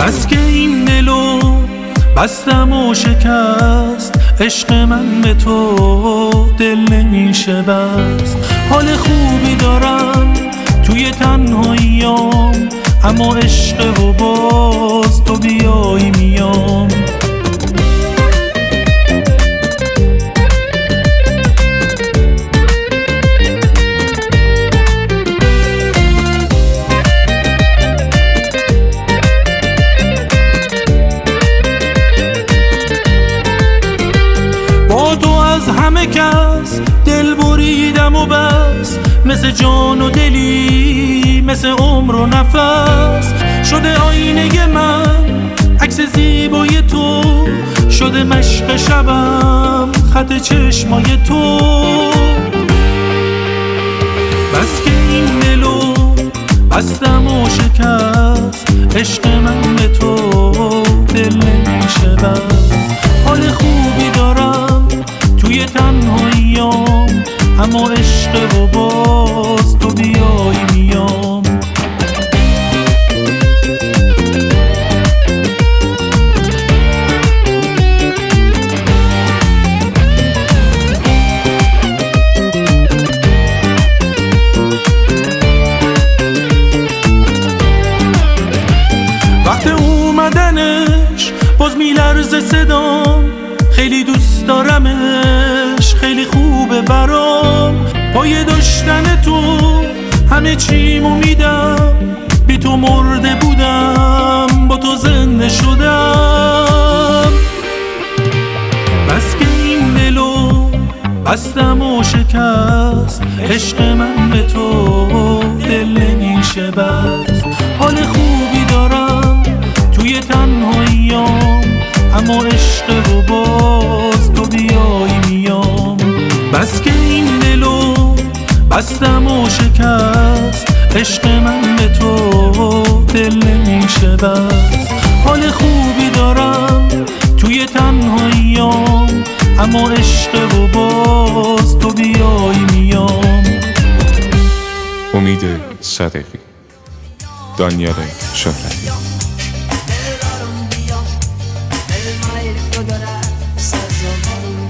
بس که این دلو بستم و شکست، عشق من به تو دل نمیشه بست. حال خوبی دارم توی تنهاییام، اما عشق و باز تو بیایی میام. با تو از همه کس دل بریدم و بس، مثل جان و دلی، مثل عمر و نفس. شده آینه من عکس زیبای تو، شده مشق شبم خط چشمای تو. بس که این دلو بستم و شکست، عشق من به تو دل نمیشه بست. حال خوبی دارم توی تنهاییام، اما عشق و باز تو بیایی میام. وقت اومدنش باز میلرزه صدام، خیلی دوست دارمش، خیلی خوبه برام. پای داشتن تو همه چیمو میدم، بی تو مرده بودم، با تو زنده شدم. بس که این دلو بستم و شکست، عشق من به تو دل نمیشه بست. حال خوبی دارم توی تنهاییام، اما عشق و باز تو بیایی میام. بس که این دلو بستم و شکست، عشق من به تو دل نمیشه بست. حال خوبی دارم توی تنهاییام، اما عشق و باز تو بیایی میام. امید صدقی، دانیال شهرتی. Del mar, yo llorar,